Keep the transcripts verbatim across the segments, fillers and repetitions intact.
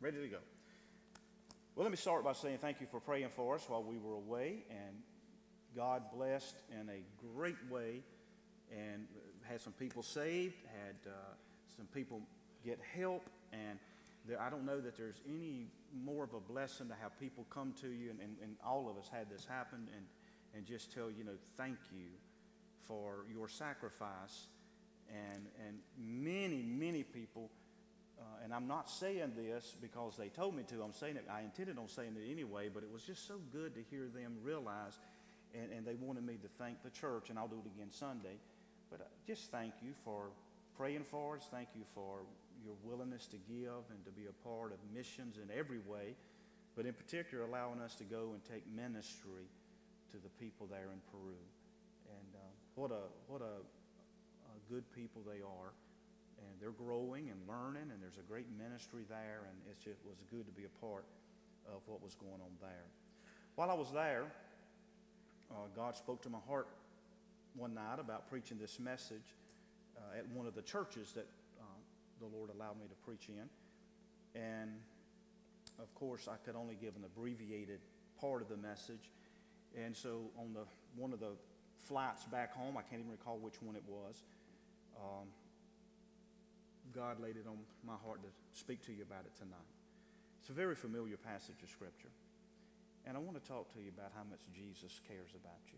Ready to go. Well, let me start by saying thank you for praying for us while we were away, and God blessed in a great way and had some people saved, had uh, some people get help, and there, I don't know that there's any more of a blessing to have people come to you, and, and, and all of us had this happen, and, and just tell you know thank you for your sacrifice, and and many many people, uh, and I'm not saying this because they told me to. I'm saying it. I intended on saying it anyway, but it was just so good to hear them realize, and, and they wanted me to thank the church, and I'll do it again Sunday. But uh, just thank you for praying for us. Thank you for your willingness to give and to be a part of missions in every way, but in particular allowing us to go and take ministry to the people there in Peru. And uh, what a what a, a good people they are, and they're growing and learning, and there's a great ministry there, and it just was good to be a part of what was going on there. While I was there, uh, God spoke to my heart one night about preaching this message uh, at one of the churches that uh, the Lord allowed me to preach in. And of course, I could only give an abbreviated part of the message. And so on the one of the flights back home, I can't even recall which one it was, um, God laid it on my heart to speak to you about it tonight. It's a very familiar passage of Scripture. And I want to talk to you about how much Jesus cares about you.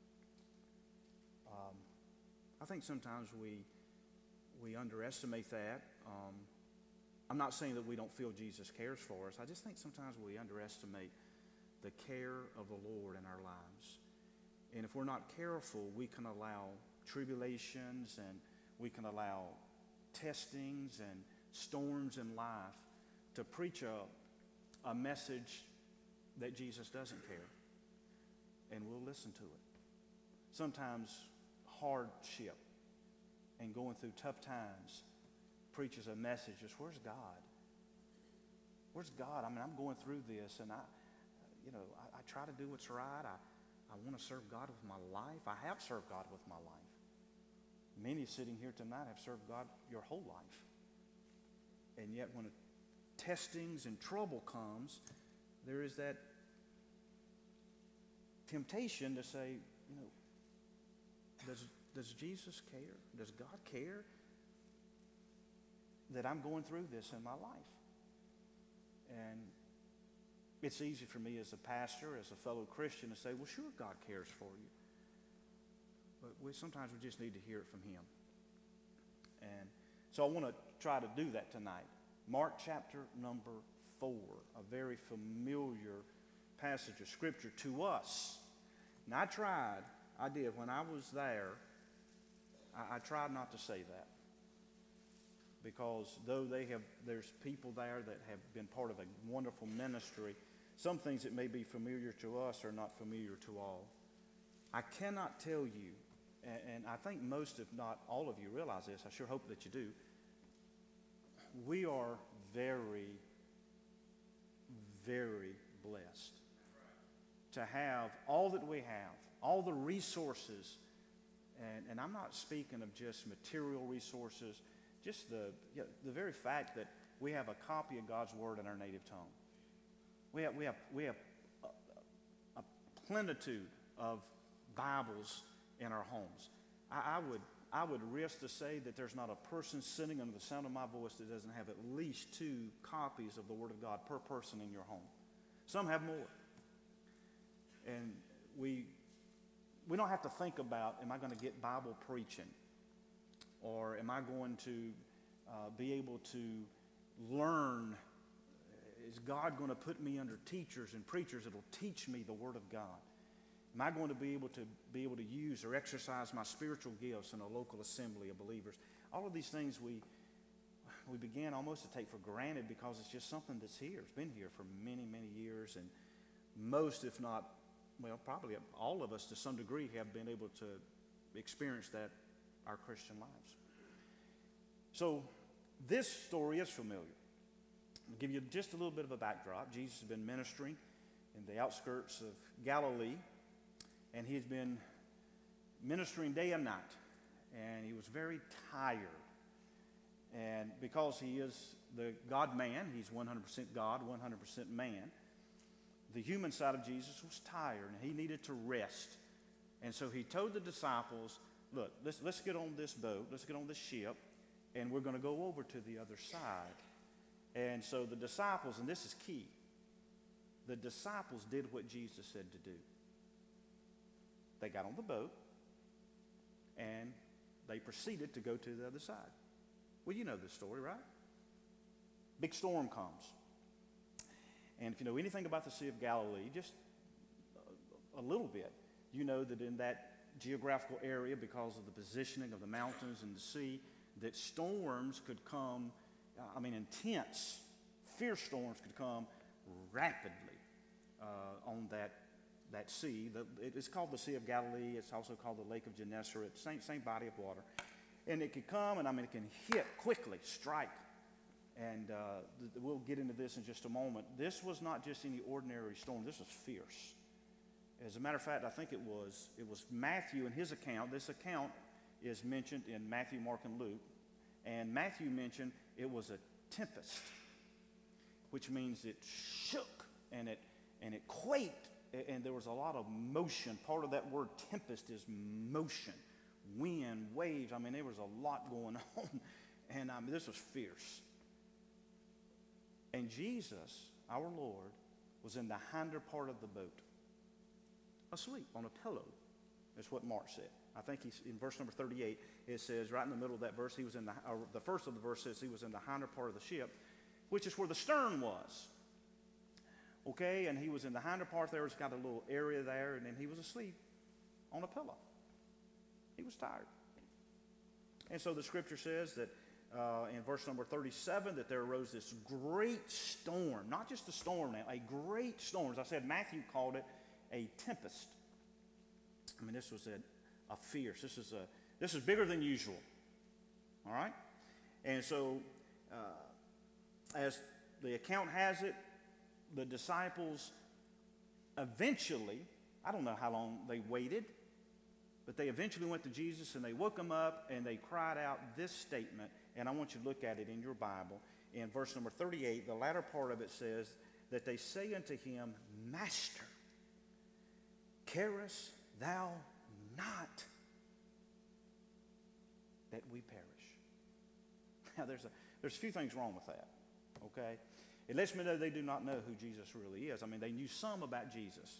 Um, I think sometimes we we underestimate that. Um, I'm not saying that we don't feel Jesus cares for us. I just think sometimes we underestimate the care of the Lord in our lives. And if we're not careful, we can allow tribulations, and we can allow testings and storms in life to preach a, a message that Jesus doesn't care. And we'll listen to it. Sometimes hardship and going through tough times preaches a message is, where's God? Where's God? I mean, I'm going through this, and I, you know, I, I try to do what's right. I, I want to serve God with my life. I have served God with my life. Many sitting here tonight have served God your whole life. And yet when testings and trouble comes, there is that temptation to say, you know, Does, does Jesus care? Does God care that I'm going through this in my life? And it's easy for me as a pastor, as a fellow Christian, to say, well, sure, God cares for you. But we, sometimes we just need to hear it from Him. And so I want to try to do that tonight. Mark chapter number four, a very familiar passage of Scripture to us. And I tried I did. When I was there, I, I tried not to say that. Because though they have, there's people there that have been part of a wonderful ministry, some things that may be familiar to us are not familiar to all. I cannot tell you, and, and I think most, if not all of you, realize this. I sure hope that you do. We are very, very blessed to have all that we have. All the resources, and, and I'm not speaking of just material resources, just the, you know, the very fact that we have a copy of God's Word in our native tongue. We have, we have, we have a, a plenitude of Bibles in our homes. I, I would, I would risk to say that there's not a person sitting under the sound of my voice that doesn't have at least two copies of the Word of God per person in your home. Some have more. And we... We don't have to think about, am I going to get Bible preaching? Or am I going to uh, be able to learn? Is God going to put me under teachers and preachers that will teach me the Word of God? Am I going to be able to be able to use or exercise my spiritual gifts in a local assembly of believers? All of these things we we begin almost to take for granted because it's just something that's here. It's been here for many, many years, and most, if not Well, probably all of us to some degree have been able to experience that our Christian lives. So this story is familiar. I'll give you just a little bit of a backdrop. Jesus has been ministering in the outskirts of Galilee, and he's been ministering day and night, and he was very tired. And because he is the God-man, he's one hundred percent God, one hundred percent man, the human side of Jesus was tired, and he needed to rest. And so he told the disciples, look, let's, let's get on this boat, let's get on this ship, and we're going to go over to the other side. And so the disciples, and this is key, the disciples did what Jesus said to do. They got on the boat, and they proceeded to go to the other side. Well, you know this story, right? Big storm comes. And if you know anything about the Sea of Galilee, just a little bit, you know that in that geographical area, because of the positioning of the mountains and the sea, that storms could come, I mean intense, fierce storms could come rapidly uh, on that that sea. The, it's called the Sea of Galilee. It's also called the Lake of Gennesaret, same, same body of water. And it could come, and I mean, it can hit quickly, strike. And uh, th- we'll get into this in just a moment. This was not just any ordinary storm. This was fierce. As a matter of fact, I think it was it was Matthew in his account. This account is mentioned in Matthew, Mark, and Luke. And Matthew mentioned it was a tempest, which means it shook and it and it quaked, and there was a lot of motion. Part of that word tempest is motion, wind, waves. I mean, there was a lot going on, and I mean, this was fierce. And Jesus, our Lord, was in the hinder part of the boat, asleep on a pillow. That's what Mark said. I think he's in verse number thirty-eight. It says right in the middle of that verse, he was in the or the first of the verse says he was in the hinder part of the ship, which is where the stern was. Okay, and he was in the hinder part there. It's got a little area there, and then he was asleep on a pillow. He was tired. And so the scripture says that uh, in verse number thirty-seven that there arose this great storm. Not just a storm now, a great storm. As I said, Matthew called it a tempest. I mean, this was a, a fierce. This is a this is bigger than usual. All right? And so uh, as the account has it, the disciples eventually, I don't know how long they waited, but they eventually went to Jesus and they woke him up and they cried out this statement, and I want you to look at it in your Bible. In verse number thirty-eight, the latter part of it says that they say unto him, Master, carest thou not that we perish? Now there's a, there's a few things wrong with that, okay? It lets me know they do not know who Jesus really is. I mean, they knew some about Jesus,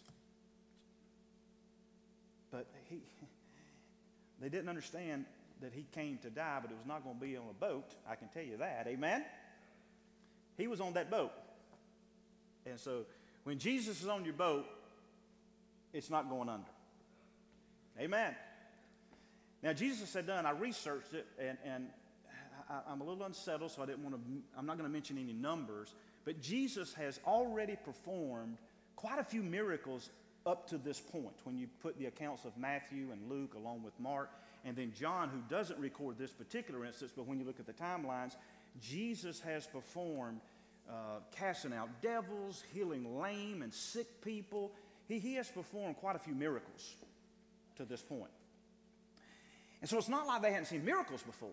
but he, they didn't understand that he came to die, but it was not going to be on a boat. I can tell you that. Amen? He was on that boat. And so when Jesus is on your boat, it's not going under. Amen? Now, Jesus had done, I researched it, and, and I, I'm a little unsettled, so I didn't want to, I'm not going to mention any numbers, but Jesus has already performed quite a few miracles up to this point, when you put the accounts of Matthew and Luke along with Mark, and then John, who doesn't record this particular instance, but when you look at the timelines, Jesus has performed uh, casting out devils, healing lame and sick people. He, he has performed quite a few miracles to this point. And so it's not like they hadn't seen miracles before.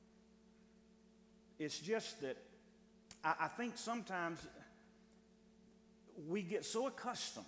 It's just that I, I think sometimes we get so accustomed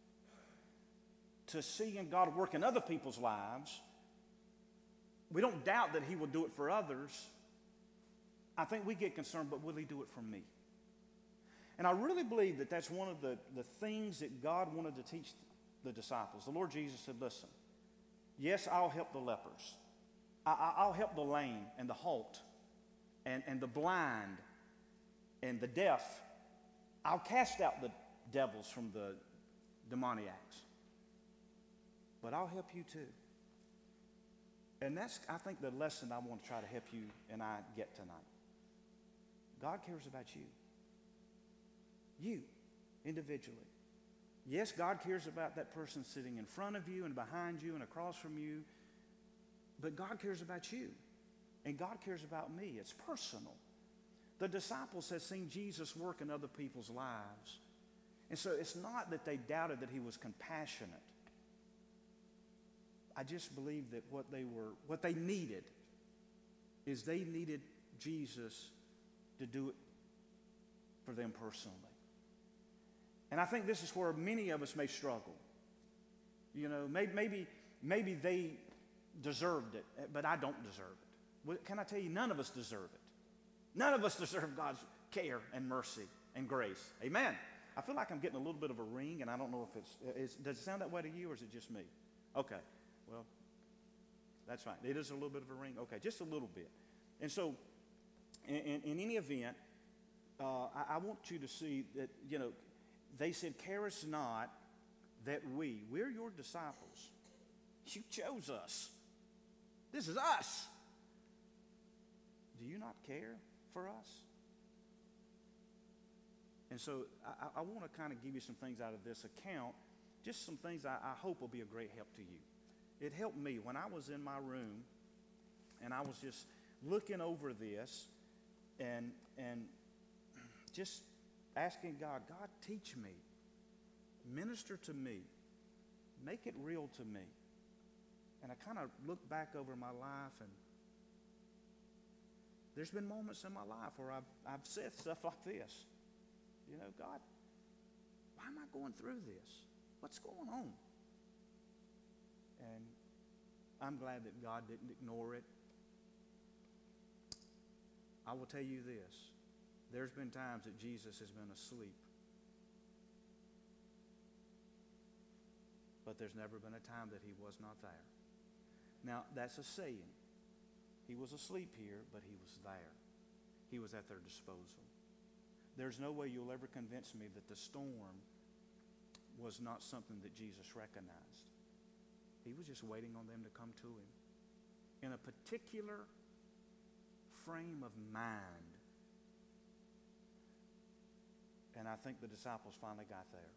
to seeing God work in other people's lives, we don't doubt that he will do it for others. I think we get concerned, but will he do it for me? And I really believe that that's one of the, the things that God wanted to teach the disciples. The Lord Jesus said, listen, yes, I'll help the lepers. I, I, I'll help the lame and the halt and, and the blind and the deaf. I'll cast out the devils from the demoniacs. But I'll help you too. And that's, I think, the lesson I want to try to help you and I get tonight. God cares about you. You, individually. Yes, God cares about that person sitting in front of you and behind you and across from you. But God cares about you. And God cares about me. It's personal. The disciples had seen Jesus work in other people's lives. And so it's not that they doubted that he was compassionate. I just believe that what they were, what they needed is they needed Jesus to do it for them personally. And I think this is where many of us may struggle. You know, maybe, maybe, maybe they deserved it, but I don't deserve it. Well, can I tell you, none of us deserve it. None of us deserve God's care and mercy and grace. Amen. I feel like I'm getting a little bit of a ring, and I don't know if it's, it's does it sound that way to you, or is it just me? Okay, well, that's fine. It is a little bit of a ring. Okay, just a little bit. And so, in, in, in any event, uh, I, I want you to see that, you know, they said, care us not that we, we're your disciples. You chose us. This is us. Do you not care for us? And so I, I want to kind of give you some things out of this account, just some things I, I hope will be a great help to you. It helped me when I was in my room and I was just looking over this and and just asking God, God, teach me, minister to me, make it real to me. And I kind of looked back over my life, and there's been moments in my life where I've, I've said stuff like this. You know, God, why am I going through this? What's going on? And I'm glad that God didn't ignore it. I will tell you this. There's been times that Jesus has been asleep. But there's never been a time that he was not there. Now, that's a saying. He was asleep here, but he was there. He was at their disposal. There's no way you'll ever convince me that the storm was not something that Jesus recognized. He was just waiting on them to come to him in a particular frame of mind. And I think the disciples finally got there.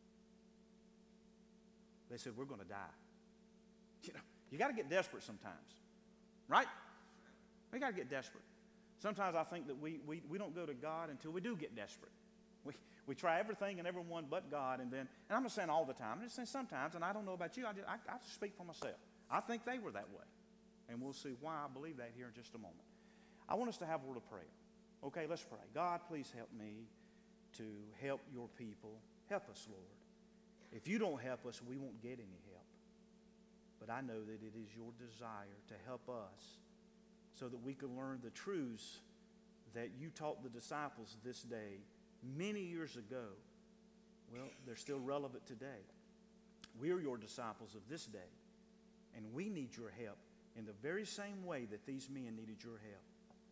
They said, we're going to die. You know, you got to get desperate sometimes, right? We got to get desperate. Sometimes I think that we, we, we don't go to God until we do get desperate. We, we try everything and everyone but God, and then, and I'm not saying all the time, I'm just saying sometimes, and I don't know about you, I just, I, I just speak for myself. I think they were that way, and we'll see why I believe that here in just a moment. I want us to have a word of prayer. Okay, let's pray. God, please help me to help your people. Help us, Lord. If you don't help us, we won't get any help. But I know that it is your desire to help us so that we can learn the truths that you taught the disciples this day many years ago. Well, they're still relevant today. We're your disciples of this day, and we need your help in the very same way that these men needed your help.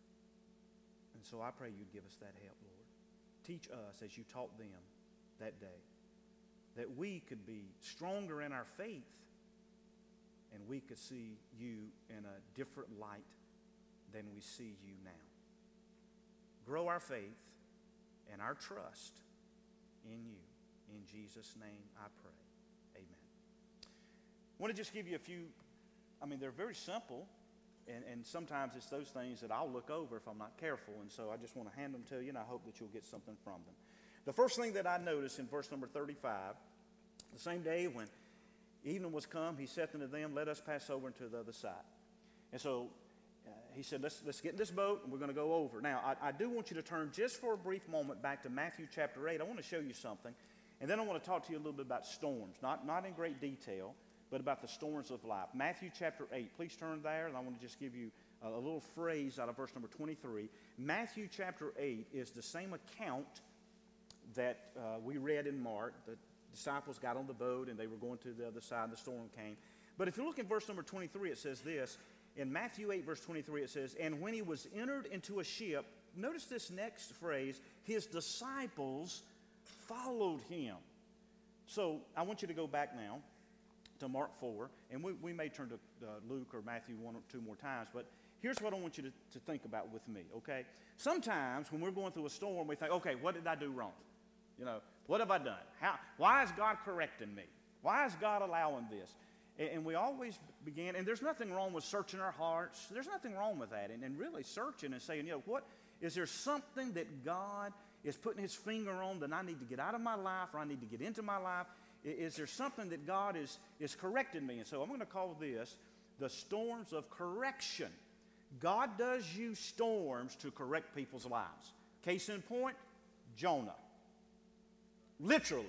And so I pray you'd give us that help, Lord. Teach us as you taught them that day, that we could be stronger in our faith and we could see you in a different light than we see you now. Grow our faith and our trust in you. In Jesus' name I pray. Amen. I want to just give you a few, I mean, they're very simple, and, and sometimes it's those things that I'll look over if I'm not careful, and so I just want to hand them to you, and I hope that you'll get something from them. The first thing that I noticed in verse number thirty-five, the same day when evening was come, he said unto them, let us pass over into the other side. And so uh, he said, let's, let's get in this boat, and we're going to go over. Now, I, I do want you to turn just for a brief moment back to Matthew chapter eight. I want to show you something, and then I want to talk to you a little bit about storms, not, not in great detail, but about the storms of life. Matthew chapter eight. Please turn there, and I want to just give you a, a little phrase out of verse number twenty-three. Matthew chapter eight is the same account that uh, we read in Mark. The disciples got on the boat, and they were going to the other side, and the storm came. But if you look at verse number twenty-three, it says this. In Matthew eight, verse twenty-three, it says, and when he was entered into a ship, notice this next phrase, his disciples followed him. So I want you to go back now to Mark four, and we, we may turn to uh, Luke or Matthew one or two more times, but here's what I want you to, to think about with me, okay? Sometimes when we're going through a storm, we think, okay, what did I do wrong? You know, what have I done? How? Why is God correcting me? Why is God allowing this? And, and we always begin, and there's nothing wrong with searching our hearts. There's nothing wrong with that, and, and really searching and saying, you know, what, is there something that God is putting his finger on that I need to get out of my life, or I need to get into my life? Is there something that God is, is correcting me? And so I'm going to call this the storms of correction. God does use storms to correct people's lives. Case in point, Jonah. Literally.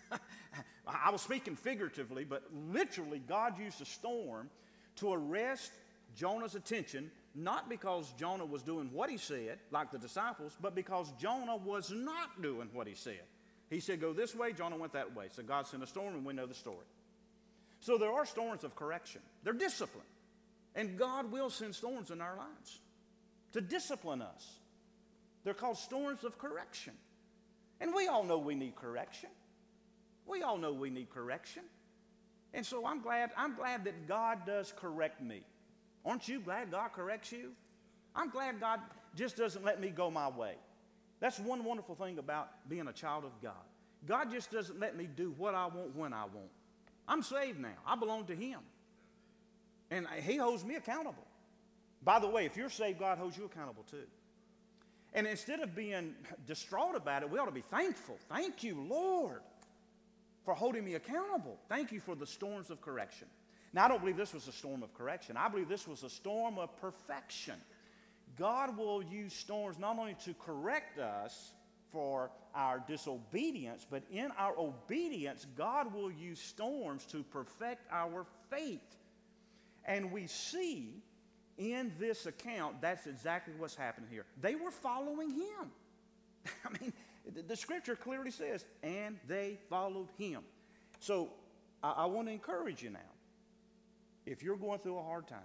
I was speaking figuratively, but literally God used a storm to arrest Jonah's attention, not because Jonah was doing what he said, like the disciples, but because Jonah was not doing what he said. He said, go this way, Jonah went that way. So God sent a storm, and we know the story. So there are storms of correction. They're discipline. And God will send storms in our lives to discipline us. They're called storms of correction. And we all know we need correction. We all know we need correction. And so I'm glad, I'm glad that God does correct me. Aren't you glad God corrects you? I'm glad God just doesn't let me go my way. That's one wonderful thing about being a child of God. God just doesn't let me do what I want when I want. I'm saved now. I belong to Him. And He holds me accountable. By the way, if you're saved, God holds you accountable too. And instead of being distraught about it, we ought to be thankful. Thank you, Lord, for holding me accountable. Thank you for the storms of correction. Now, I don't believe this was a storm of correction. I believe this was a storm of perfection. God will use storms not only to correct us for our disobedience, but in our obedience, God will use storms to perfect our faith. And we see in this account, that's exactly what's happening here. They were following Him. I mean, the, the Scripture clearly says, and they followed Him. So I, I want to encourage you now. If you're going through a hard time,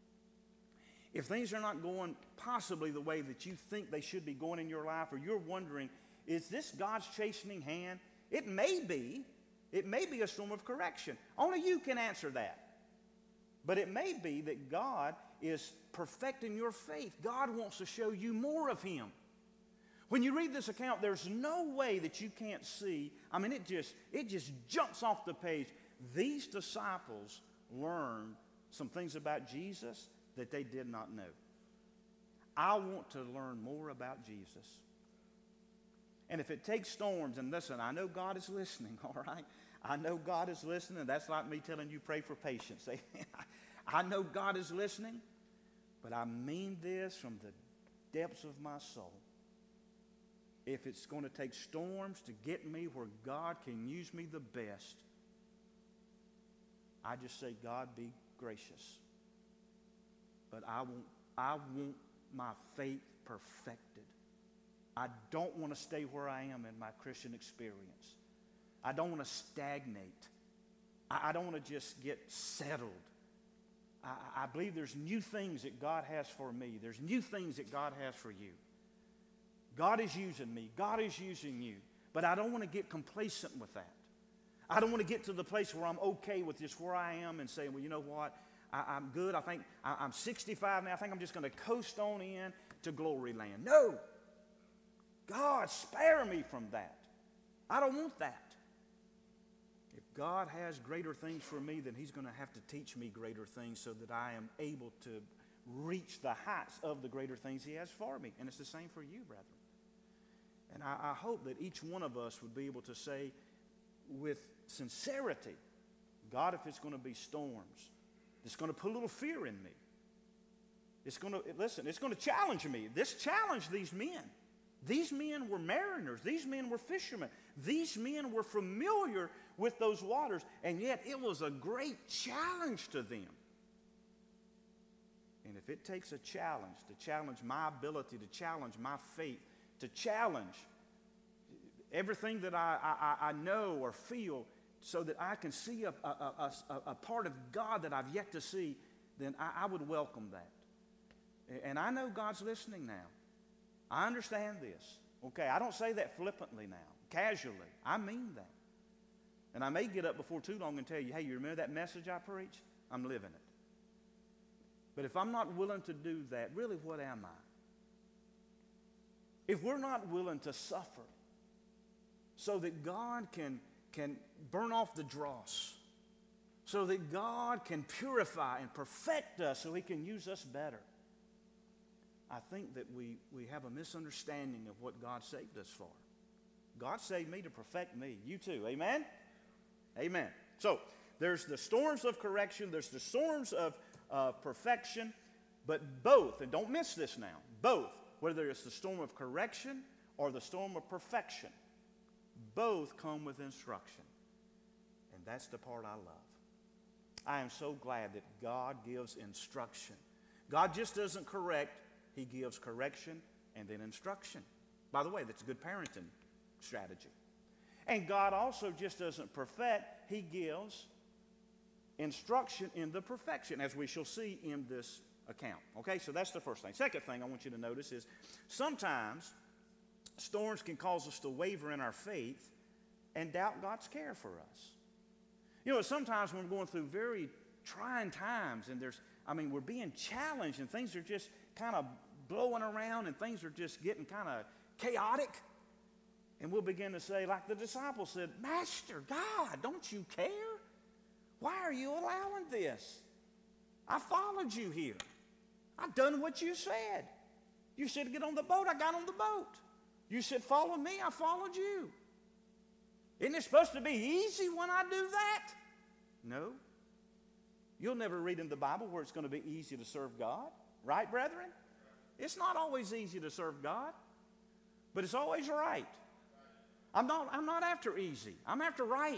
if things are not going possibly the way that you think they should be going in your life, or you're wondering, is this God's chastening hand? It may be. It may be a storm of correction. Only you can answer that. But it may be that God is perfecting your faith. God wants to show you more of Him. When you read this account, there's no way that you can't see. I mean, it just, it just jumps off the page. These disciples learned some things about Jesus that they did not know. I want to learn more about Jesus. And if it takes storms, and listen, I know God is listening, all right? I know God is listening, and that's like me telling you pray for patience. I know God is listening, but I mean this from the depths of my soul. If it's going to take storms to get me where God can use me the best, I just say, God, be gracious. But I want, I want my faith perfected. I don't want to stay where I am in my Christian experience. I don't want to stagnate. I, I don't want to just get settled. I, I believe there's new things that God has for me. There's new things that God has for you. God is using me. God is using you. But I don't want to get complacent with that. I don't want to get to the place where I'm okay with just where I am and say, well, you know what? I, I'm good. I think I, I'm sixty-five now. I think I'm just going to coast on in to glory land. No. God, spare me from that. I don't want that. If God has greater things for me, then He's going to have to teach me greater things so that I am able to reach the heights of the greater things He has for me. And it's the same for you, brethren. And I, I hope that each one of us would be able to say with sincerity, God, if it's going to be storms, it's going to put a little fear in me. It's going to, listen, it's going to challenge me. This challenged these men. These men were mariners. These men were fishermen. These men were familiar with those waters, and yet it was a great challenge to them. And if it takes a challenge to challenge my ability, to challenge my faith, to challenge everything that I, I, I know or feel so that I can see a, a, a, a part of God that I've yet to see, then I, I would welcome that. And I know God's listening now. I understand this. Okay, I don't say that flippantly now, casually. I mean that. And I may get up before too long and tell you, hey, you remember that message I preached? I'm living it. But if I'm not willing to do that, really, what am I? If we're not willing to suffer so that God can, can burn off the dross, so that God can purify and perfect us so He can use us better, I think that we, we have a misunderstanding of what God saved us for. God saved me to perfect me. You too. Amen? Amen. So there's the storms of correction. There's the storms of uh, perfection. But both, and don't miss this now, both, whether it's the storm of correction or the storm of perfection, both come with instruction. And that's the part I love. I am so glad that God gives instruction. God just doesn't correct, he gives correction and then instruction. By the way, that's a good parenting strategy. And God also just doesn't perfect, he gives instruction in the perfection, as we shall see in this account. Okay, so that's the first thing. Second thing I want you to notice is sometimes storms can cause us to waver in our faith and doubt God's care for us. You know, sometimes when we're going through very trying times and there's, I mean, we're being challenged and things are just kind of blowing around and things are just getting kind of chaotic. And we'll begin to say, like the disciples said, Master, God, don't you care? Why are you allowing this? I followed you here. I've done what you said. You said get on the boat, I got on the boat. You said follow me, I followed you. Isn't it supposed to be easy when I do that? No. You'll never read in the Bible where it's going to be easy to serve God. Right, brethren? It's not always easy to serve God, but it's always right. I'm not, I'm not after easy. I'm after right.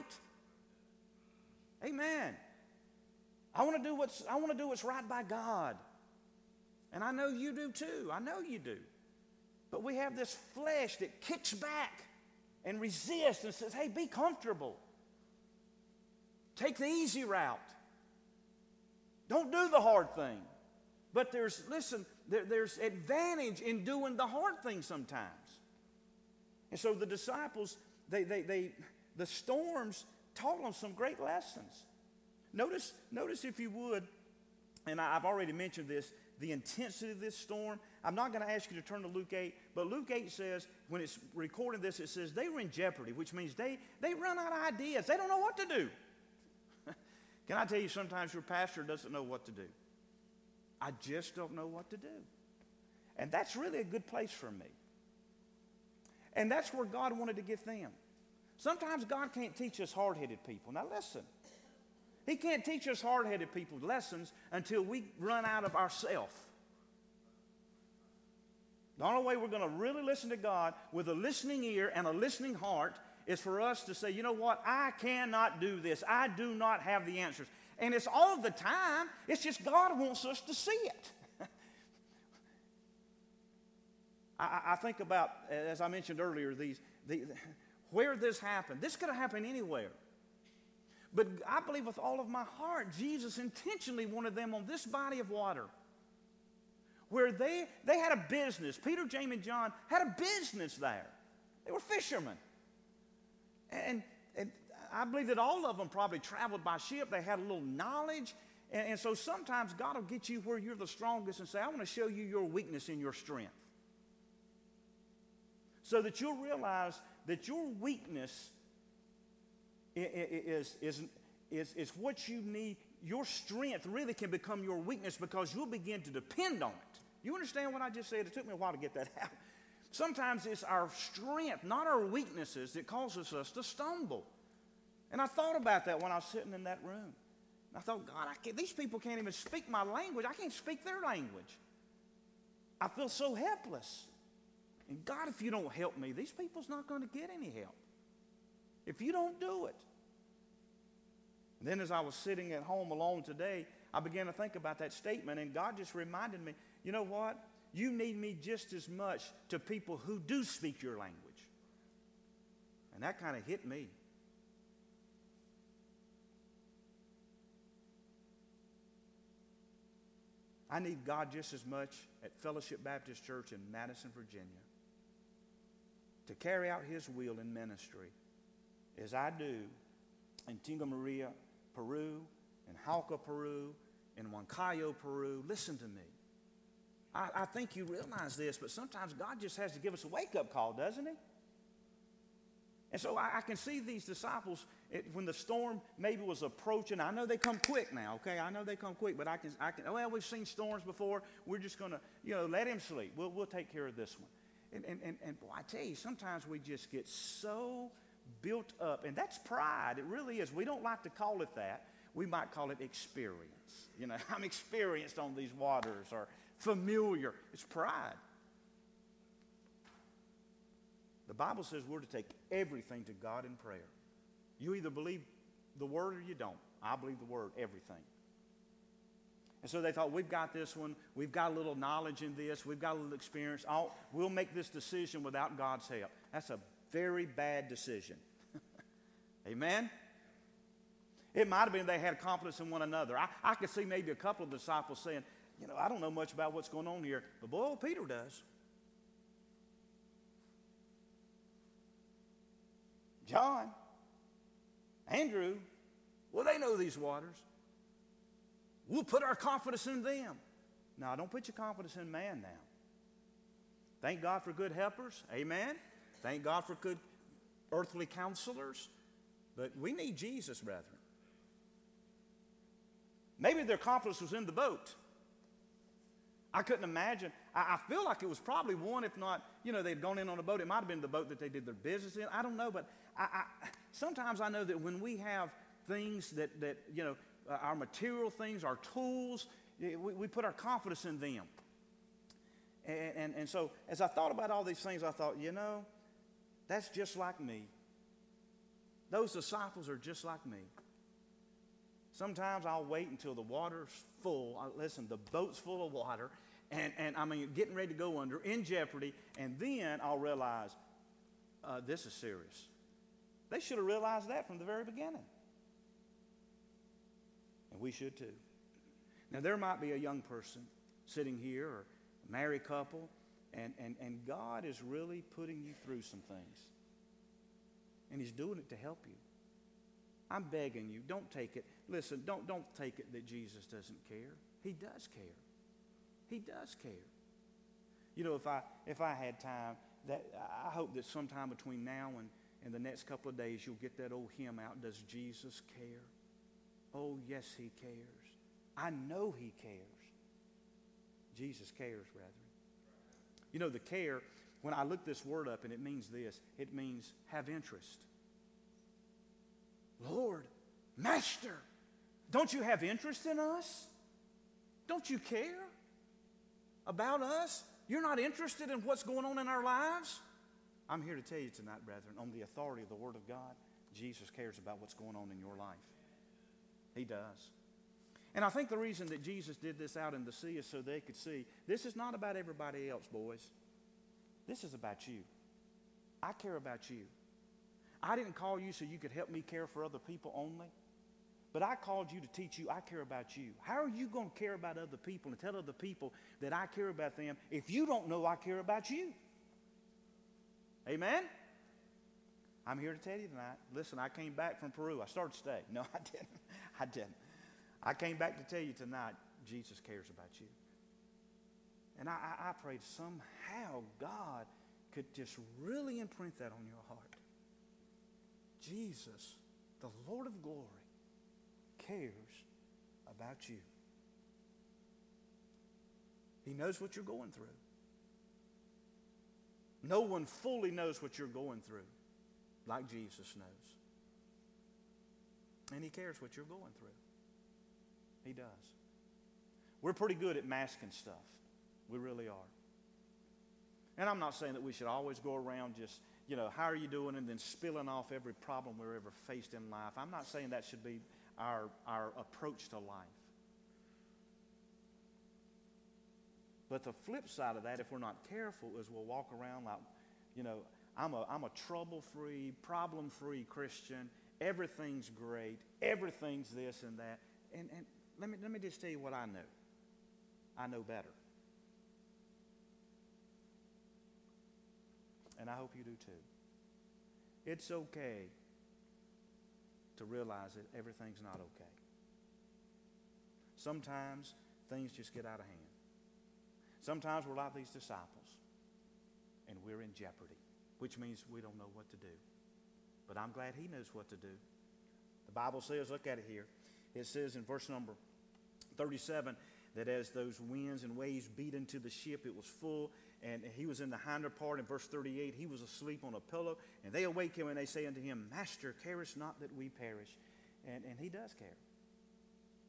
Amen. I want to do what's, I want to do what's right by God. And I know you do too. I know you do. But we have this flesh that kicks back and resists and says, hey, be comfortable. Take the easy route. Don't do the hard thing. But there's, listen, there, there's advantage in doing the hard thing sometimes. And so the disciples, they, they, they, the storms taught them some great lessons. Notice, notice if you would, and I, I've already mentioned this, the intensity of this storm. I'm not going to ask you to turn to Luke eight, but Luke eight says, when it's recording this, it says they were in jeopardy, which means they, they run out of ideas. They don't know what to do. Can I tell you, sometimes your pastor doesn't know what to do. I just don't know what to do. And that's really a good place for me. And that's where God wanted to get them. Sometimes God can't teach us hard-headed people. Now listen. He can't teach us hard-headed people lessons until we run out of ourselves. The only way we're going to really listen to God with a listening ear and a listening heart is for us to say, you know what, I cannot do this. I do not have the answers. And it's all the time. It's just God wants us to see it. I, I think about, as I mentioned earlier, these the, where this happened. This could have happened anywhere. But I believe with all of my heart, Jesus intentionally wanted them on this body of water where they, they had a business. Peter, James, and John had a business there. They were fishermen. And, and I believe that all of them probably traveled by ship. They had a little knowledge. And, and so sometimes God will get you where you're the strongest and say, I want to show you your weakness in your strength. So that you'll realize that your weakness is, is, is, is what you need. Your strength really can become your weakness because you'll begin to depend on it. You understand what I just said? It took me a while to get that out. Sometimes it's our strength, not our weaknesses, that causes us to stumble. And I thought about that when I was sitting in that room. I thought, God, I can't, these people can't even speak my language. I can't speak their language. I feel so helpless. And God, if you don't help me, these people's not going to get any help. If you don't do it. And then as I was sitting at home alone today, I began to think about that statement, and God just reminded me, you know what? You need me just as much to people who do speak your language. And that kind of hit me. I need God just as much at Fellowship Baptist Church in Madison, Virginia, to carry out his will in ministry as I do in Tinga Maria, Peru, in Halca, Peru, in Huancayo, Peru. Listen to me. I, I think you realize this, but sometimes God just has to give us a wake-up call, doesn't he? And so I, I can see these disciples, it, when the storm maybe was approaching. I know they come quick now, okay? I know they come quick, but I can, I can well, we've seen storms before. We're just going to, you know, let him sleep. We'll, we'll take care of this one. And, and, and, and boy, I tell you, sometimes we just get so built up, and that's pride. It really is. We don't like to call it that. we might call it experience. You know, I'm experienced on these waters, or familiar. It's pride. The Bible says we're to take everything to God in prayer. You either believe the word or you don't. I believe the word, everything. And so they thought, we've got this one. We've got a little knowledge in this. We've got a little experience. I'll, we'll make this decision without God's help. That's a very bad decision. Amen? It might have been they had confidence in one another. I, I could see maybe a couple of disciples saying, you know, I don't know much about what's going on here, but boy, old Peter does. John, Andrew, well, they know these waters. We'll put our confidence in them. Now, don't put your confidence in man now. Thank God for good helpers. Amen. Thank God for good earthly counselors. But we need Jesus, brethren. Maybe their confidence was in the boat. I couldn't imagine. I, I feel like it was probably one, if not, you know, they'd gone in on a boat. It might have been the boat that they did their business in. I don't know. But I, I, sometimes I know that when we have things that, that you know, uh, our material things, our tools, we, we put our confidence in them. And, and, and so as I thought about all these things, I thought, you know, that's just like me. Those disciples are just like me. Sometimes I'll wait until the water's full. I, listen, the boat's full of water, and, and I mean, getting ready to go under, in jeopardy, and then I'll realize uh, this is serious. They should have realized that from the very beginning. And we should too. Now, there might be a young person sitting here, or a married couple, and, and, and God is really putting you through some things. And He's doing it to help you. I'm begging you, don't take it. Listen, don't, don't take it that Jesus doesn't care. He does care. He does care. You know, if I if I had time, that I hope that sometime between now and, and the next couple of days you'll get that old hymn out, Does Jesus Care? Oh, yes, He cares. I know He cares. Jesus cares, brethren. You know, the care, when I look this word up, and it means this, it means have interest. Lord, Master, don't you have interest in us? Don't you care about us? You're not interested in what's going on in our lives? I'm here to tell you tonight, brethren, on the authority of the Word of God, Jesus cares about what's going on in your life. He does. And I think the reason that Jesus did this out in the sea is so they could see, this is not about everybody else, boys. This is about you. I care about you. I didn't call you so you could help me care for other people only. But I called you to teach you I care about you. How are you going to care about other people and tell other people that I care about them if you don't know I care about you? Amen? I'm here to tell you tonight. Listen, I came back from Peru. I started to stay. No, I didn't. I didn't. I came back to tell you tonight, Jesus cares about you. And I, I, I prayed somehow God could just really imprint that on your heart. Jesus, the Lord of glory, cares about you. He knows what you're going through. No one fully knows what you're going through like Jesus knows. And He cares what you're going through. He does. We're pretty good at masking stuff. We really are. And I'm not saying that we should always go around just, you know, how are you doing, and then spilling off every problem we're ever faced in life. I'm not saying that should be our, our approach to life. But the flip side of that, if we're not careful, is we'll walk around like, you know, I'm a, I'm a trouble-free, problem-free Christian. Everything's great. Everything's this and that. And, and let me, let me just tell you what I know. I know better. And I hope you do too. It's okay to realize that everything's not okay. Sometimes things just get out of hand. Sometimes we're like these disciples, and we're in jeopardy, which means we don't know what to do. But I'm glad He knows what to do. The Bible says, look at it here. It says in verse number thirty-seven that as those winds and waves beat into the ship, it was full, and he was in the hinder part. In verse thirty-eight, he was asleep on a pillow, and they awake him, and they say unto him, Master, carest not that we perish? And, and He does care.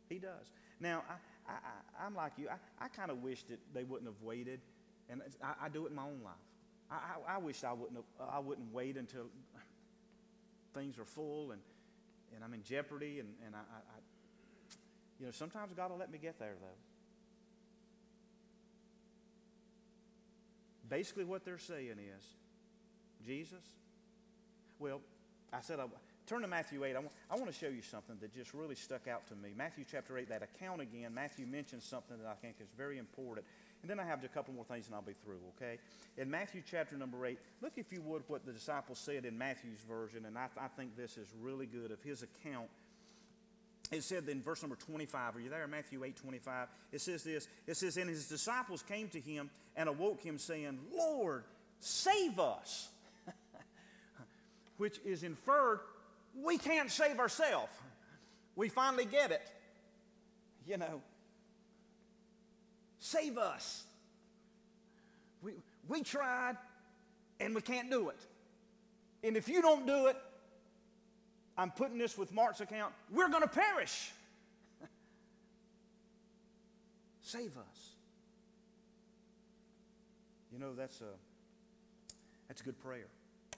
He does. Now, I, I, I, I'm like you. I, I kind of wish that they wouldn't have waited, and I, I do it in my own life. I, I, I wish I wouldn't have, I wouldn't wait until things are full and, and I'm in jeopardy, and, and I, I, I, you know, sometimes God will let me get there, though. Basically what they're saying is, Jesus, well, I said, I, turn to Matthew eight. I want, I want to show you something that just really stuck out to me. Matthew chapter eight, that account again, Matthew mentions something that I think is very important. And then I have a couple more things and I'll be through, okay? In Matthew chapter number eight, look if you would what the disciples said in Matthew's version, and I, I think this is really good of his account. It said in verse number twenty-five, are you there? Matthew eight twenty-five. It says this. It says, and his disciples came to him and awoke him, saying, Lord, save us. Which is inferred, we can't save ourselves. We finally get it. You know, save us. We, we tried and we can't do it. And if you don't do it, I'm putting this with Mark's account, we're going to perish. Save us. You know, that's a, that's a good prayer.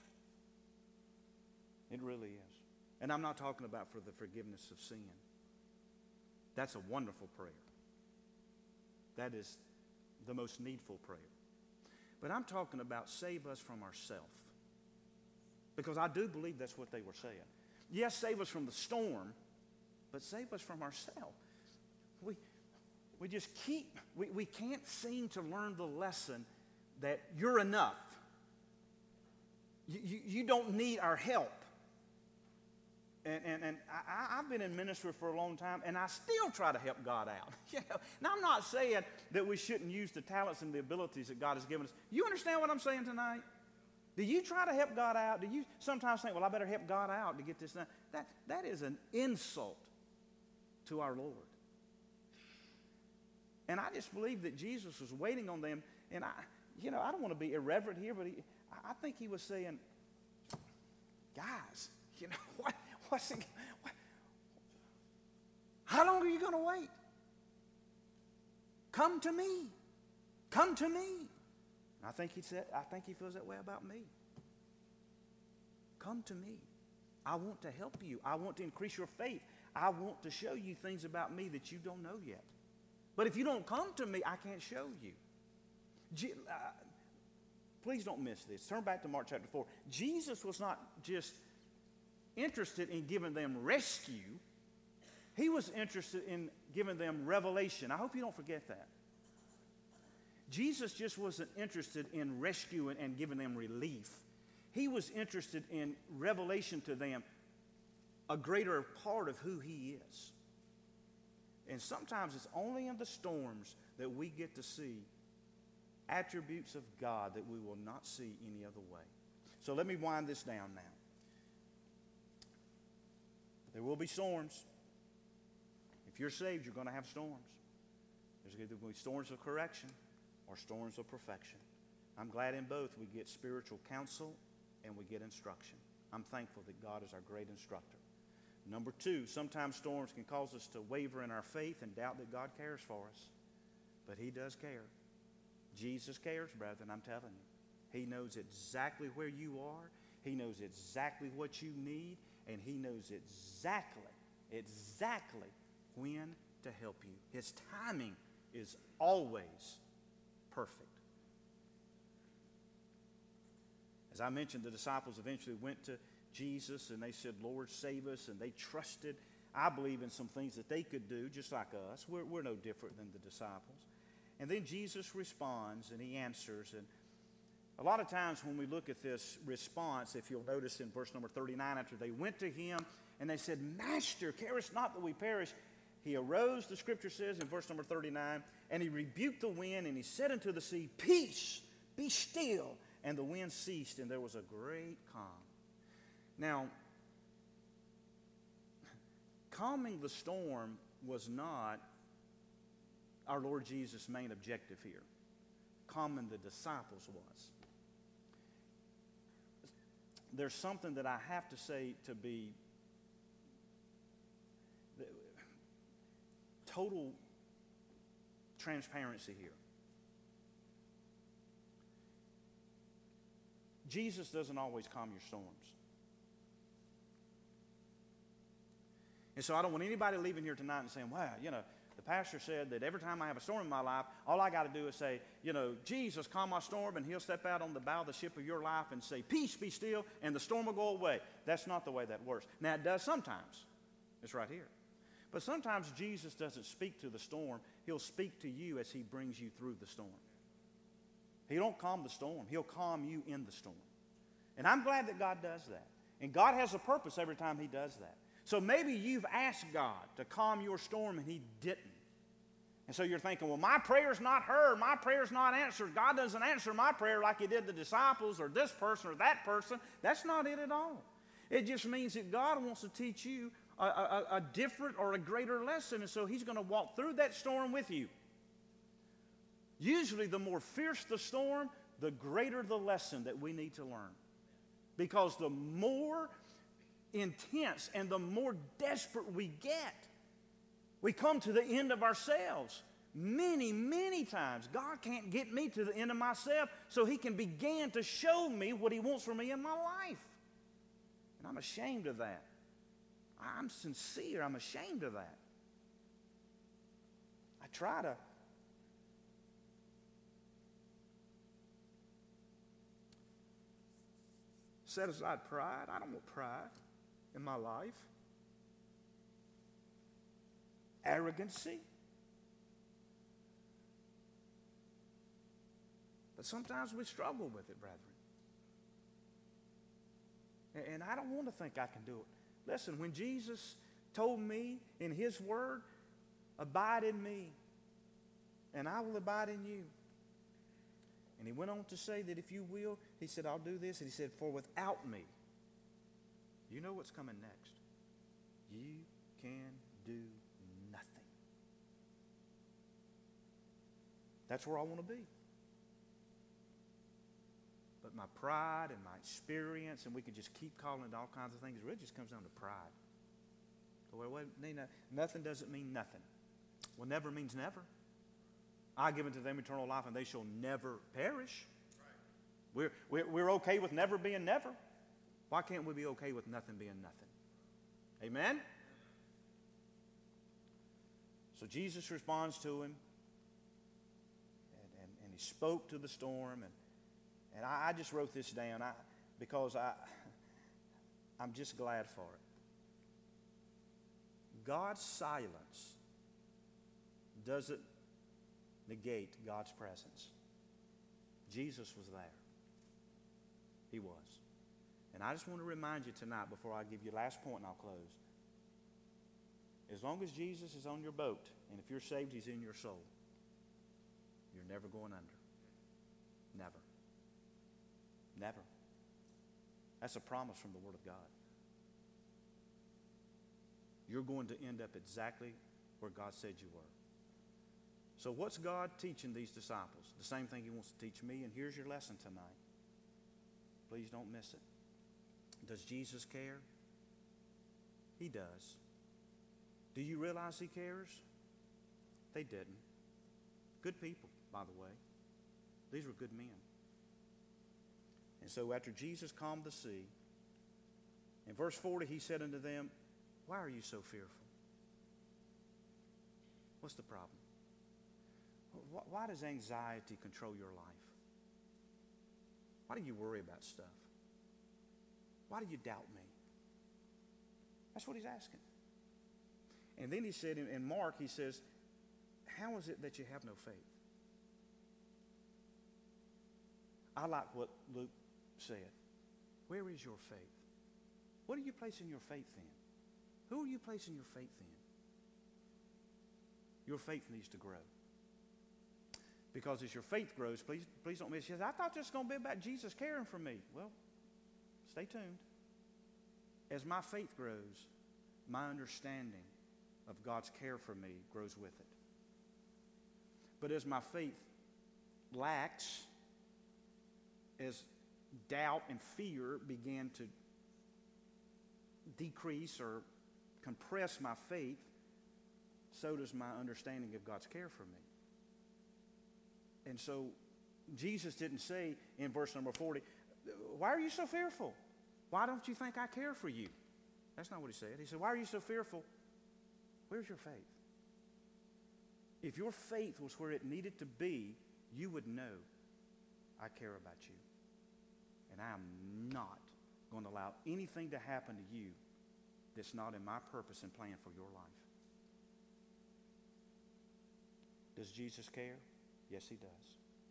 It really is. And I'm not talking about for the forgiveness of sin. That's a wonderful prayer. That is the most needful prayer. But I'm talking about save us from ourselves. Because I do believe that's what they were saying. Yes, save us from the storm, but save us from ourselves. We, we just keep, we, we can't seem to learn the lesson that you're enough. You, you, you don't need our help. And, and, and I, I've been in ministry for a long time, and I still try to help God out. You know? Now, I'm not saying that we shouldn't use the talents and the abilities that God has given us. You understand what I'm saying tonight? Do you try to help God out? Do you sometimes think, well, I better help God out to get this done? That, that is an insult to our Lord. And I just believe that Jesus was waiting on them. And, I, you know, I don't want to be irreverent here, but he, I think he was saying, guys, you know, what, what's it, what, how long are you going to wait? Come to me. Come to me. I think he said, I think he feels that way about me. Come to me. I want to help you. I want to increase your faith. I want to show you things about me that you don't know yet. But if you don't come to me, I can't show you. Je- uh, please don't miss this. Turn back to Mark chapter four. Jesus was not just interested in giving them rescue. He was interested in giving them revelation. I hope you don't forget that. Jesus just wasn't interested in rescuing and giving them relief. He was interested in revelation to them, a greater part of who he is. And sometimes it's only in the storms that we get to see attributes of God that we will not see any other way. So let me wind this down now. There will be storms. If you're saved, you're going to have storms. There's going to be storms of correction or storms of perfection. I'm glad in both we get spiritual counsel and we get instruction. I'm thankful that God is our great instructor. Number two, sometimes storms can cause us to waver in our faith and doubt that God cares for us. But he does care. Jesus cares, brethren, I'm telling you. He knows exactly where you are. He knows exactly what you need. And he knows exactly, exactly when to help you. His timing is always perfect. As I mentioned, the disciples eventually went to Jesus and they said, Lord, save us. And they trusted, I believe, in some things that they could do, just like us. We're, we're no different than the disciples. And then Jesus responds and he answers. And a lot of times when we look at this response, if you'll notice in verse number thirty-nine, after they went to him and they said, Master, carest not that we perish? He arose, the scripture says in verse number thirty-nine, and he rebuked the wind and he said unto the sea, Peace, be still. And the wind ceased and there was a great calm. Now, calming the storm was not our Lord Jesus' main objective here. Calming the disciples was. There's something that I have to say to be, total transparency here. Jesus doesn't always calm your storms. And so I don't want anybody leaving here tonight and saying, wow, you know, the pastor said that every time I have a storm in my life, all I got to do is say, you know, Jesus, calm my storm, and he'll step out on the bow of the ship of your life and say, peace, be still, and the storm will go away. That's not the way that works. Now, it does sometimes. It's right here. But sometimes Jesus doesn't speak to the storm. He'll speak to you as he brings you through the storm. He don't calm the storm. He'll calm you in the storm. And I'm glad that God does that. And God has a purpose every time he does that. So maybe you've asked God to calm your storm and he didn't. And so you're thinking, well, my prayer's not heard. My prayer's not answered. God doesn't answer my prayer like he did the disciples or this person or that person. That's not it at all. It just means that God wants to teach you a, a, a different or a greater lesson. And so he's going to walk through that storm with you. Usually the more fierce the storm, the greater the lesson that we need to learn. Because the more intense and the more desperate we get, we come to the end of ourselves. Many, many times, God can't get me to the end of myself so he can begin to show me what he wants for me in my life. And I'm ashamed of that. I'm sincere. I'm ashamed of that. I try to set aside pride. I don't want pride in my life. Arrogancy. But sometimes we struggle with it, brethren. And I don't want to think I can do it. Listen, when Jesus told me in his word, abide in me, and I will abide in you. And he went on to say that if you will, he said, I'll do this. And he said, for without me, you know what's coming next. You can do nothing. That's where I want to be. But my pride and my experience, and we could just keep calling it all kinds of things, it really just comes down to pride. Well, nothing doesn't mean nothing. Well, never means never. I give unto them eternal life, and they shall never perish. We're, we're, we're okay with never being never. Why can't we be okay with nothing being nothing? Amen? So Jesus responds to him, and, and, and he spoke to the storm, and, and I, I just wrote this down I, because I, I'm just glad for it. God's silence doesn't negate God's presence. Jesus was there. He was. And I just want to remind you tonight, before I give you the last point and I'll close. As long as Jesus is on your boat, and if you're saved, he's in your soul, you're never going under. Never. Never. That's a promise from the Word of God. You're going to end up exactly where God said you were. So what's God teaching these disciples? The same thing he wants to teach me, and here's your lesson tonight. Please don't miss it. Does Jesus care? He does. Do you realize he cares? They didn't. Good people, by the way. These were good men. And so after Jesus calmed the sea, in verse forty he said unto them, why are you so fearful? What's the problem? Why does anxiety control your life? Why do you worry about stuff? Why do you doubt me? That's what he's asking. And then he said in, in Mark, he says, how is it that you have no faith? I like what Luke said. Where is your faith? What are you placing your faith in? Who are you placing your faith in? Your faith needs to grow. Because as your faith grows, please, please don't miss it. I thought this was going to be about Jesus caring for me. Well, stay tuned. As my faith grows, my understanding of God's care for me grows with it. But as my faith lacks, as doubt and fear began to decrease or compress my faith, so does my understanding of God's care for me. And so Jesus didn't say in verse number forty, why are you so fearful? Why don't you think I care for you? That's not what he said. He said, why are you so fearful? Where's your faith? If your faith was where it needed to be, you would know I care about you. And I am not going to allow anything to happen to you that's not in my purpose and plan for your life. Does Jesus care? Yes, he does.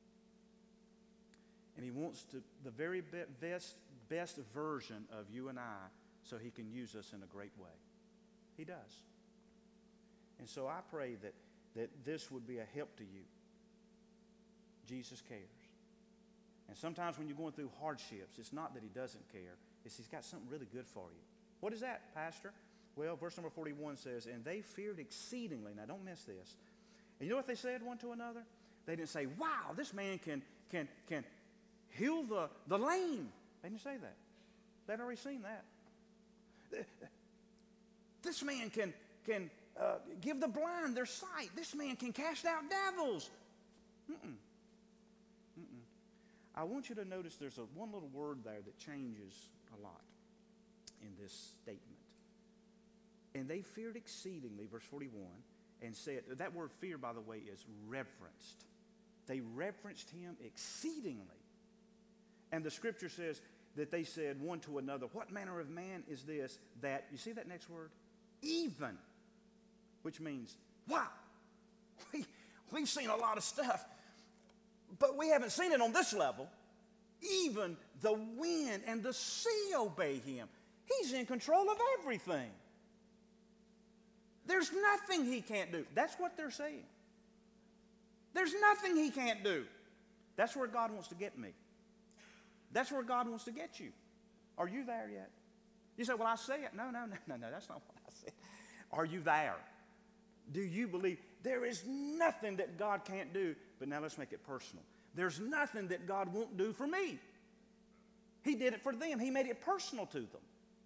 And he wants to, the very best, best version of you and I so he can use us in a great way. He does. And so I pray that, that this would be a help to you. Jesus cares. And sometimes when you're going through hardships, it's not that he doesn't care. It's he's got something really good for you. What is that, Pastor? Well, verse number forty-one says, and they feared exceedingly. Now, don't miss this. And you know what they said one to another? They didn't say, wow, this man can, can, can heal the, the lame. They didn't say that. They'd already seen that. This man can, can uh, give the blind their sight. This man can cast out devils. Mm-mm. Mm-mm. I want you to notice there's a one little word there that changes a lot in this statement. And they feared exceedingly, verse forty-one, and said, that word fear, by the way, is reverenced. They reverenced him exceedingly. And the scripture says that they said one to another, what manner of man is this that, you see that next word? Even, which means, wow, we, we've seen a lot of stuff, but we haven't seen it on this level. Even the wind and the sea obey him. He's in control of everything. There's nothing he can't do. That's what they're saying. There's nothing he can't do. That's where God wants to get me. That's where God wants to get you. Are you there yet? You say, well, I say it. No, no, no, no, no. That's not what I said. Are you there? Do you believe? There is nothing that God can't do. But now let's make it personal. There's nothing that God won't do for me. He did it for them. He made it personal to them.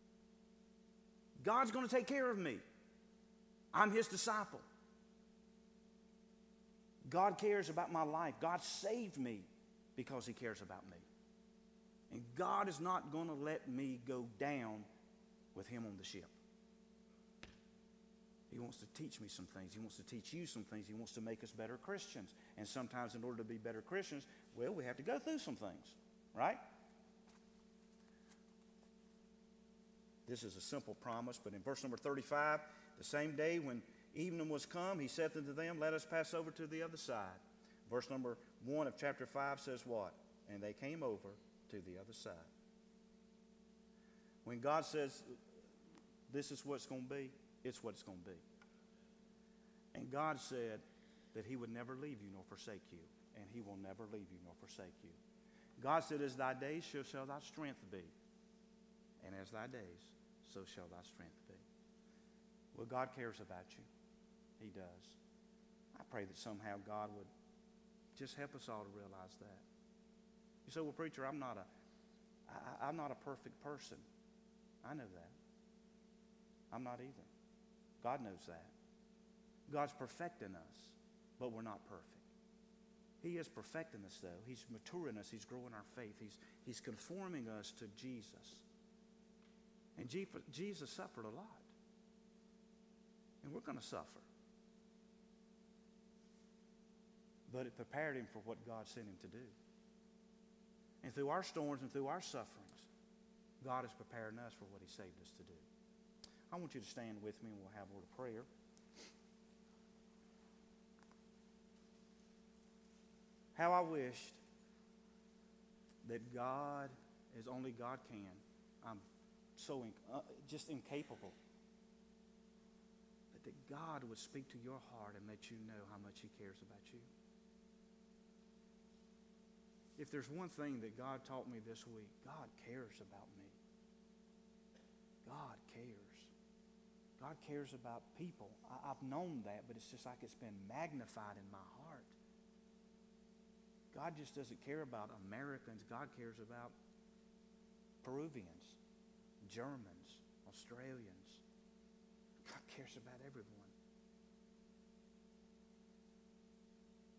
God's going to take care of me. I'm his disciple. God cares about my life. God saved me because he cares about me. And God is not going to let me go down with him on the ship. He wants to teach me some things. He wants to teach you some things. He wants to make us better Christians. And sometimes in order to be better Christians, well, we have to go through some things, right? This is a simple promise, but in verse number thirty-five, the same day when evening was come, he said unto them, let us pass over to the other side. Verse number one of chapter five says what? And they came over to the other side. When God says, this is what it's going to be, it's what it's going to be. And God said that he would never leave you nor forsake you, and he will never leave you nor forsake you. God said, as thy days, so shall thy strength be. And as thy days, so shall thy strength be. Well, God cares about you. He does. I pray that somehow God would just help us all to realize that. You say, well, preacher, I'm not a, I, I'm not a perfect person. I know that. I'm not either. God knows that. God's perfecting us, but we're not perfect. He is perfecting us, though. He's maturing us. He's growing our faith. He's, he's conforming us to Jesus. And Jesus suffered a lot. And we're going to suffer. But it prepared him for what God sent him to do. And through our storms and through our sufferings, God is preparing us for what he saved us to do. I want you to stand with me and we'll have a word of prayer. How I wished that God, as only God can, I'm so in, uh, just incapable, but that God would speak to your heart and let you know how much he cares about you. If there's one thing that God taught me this week, God cares about me. God cares. God cares about people. I, I've known that, but it's just like it's been magnified in my heart. God just doesn't care about Americans. God cares about Peruvians, Germans, Australians. God cares about everyone.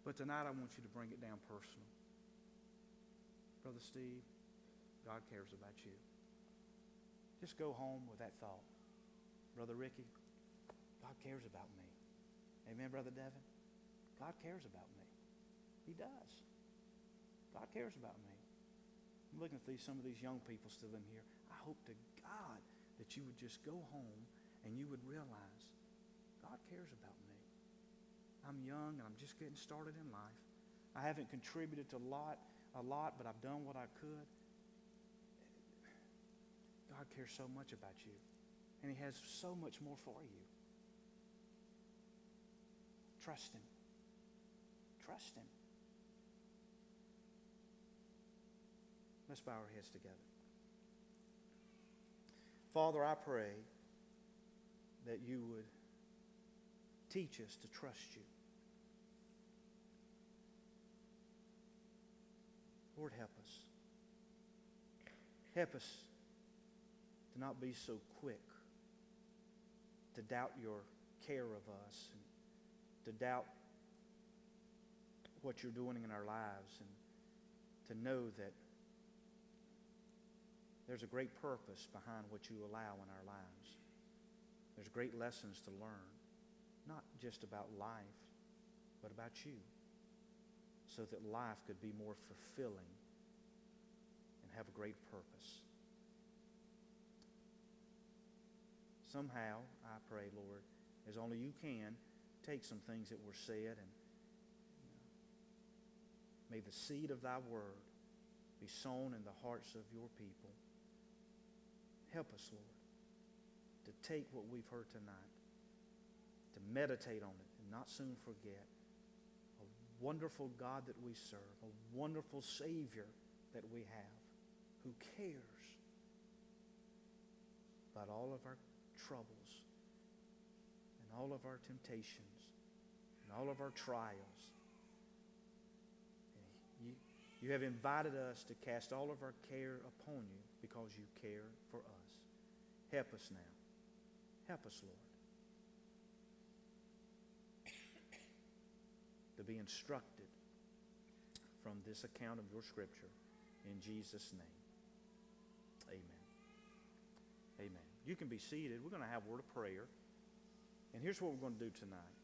But tonight I want you to bring it down personal. Brother Steve, God cares about you. Just go home with that thought. Brother Ricky, God cares about me. Amen, Brother Devin? God cares about me. He does. God cares about me. I'm looking at these, some of these young people still in here. I hope to God that you would just go home and you would realize God cares about me. I'm young and I'm just getting started in life. I haven't contributed to a lot, a lot, but I've done what I could. God cares so much about you, and He has so much more for you. Trust Him. Trust Him. Let's bow our heads together. Father, I pray that you would teach us to trust you. Lord, help us. Help us to not be so quick to doubt your care of us and to doubt what you're doing in our lives, and to know that there's a great purpose behind what you allow in our lives. There's great lessons to learn, not just about life, but about you, so that life could be more fulfilling and have a great purpose. Somehow, I pray, Lord, as only you can, take some things that were said, and you know, may the seed of thy word be sown in the hearts of your people. Help us, Lord, to take what we've heard tonight, to meditate on it and not soon forget. A wonderful God that we serve, a wonderful Savior that we have, who cares about all of our troubles and all of our temptations and all of our trials. And you, you have invited us to cast all of our care upon you because you care for us. Help us now. Help us, Lord, to be instructed from this account of your Scripture. In Jesus' name, amen. Amen. You can be seated. We're going to have a word of prayer. And here's what we're going to do tonight.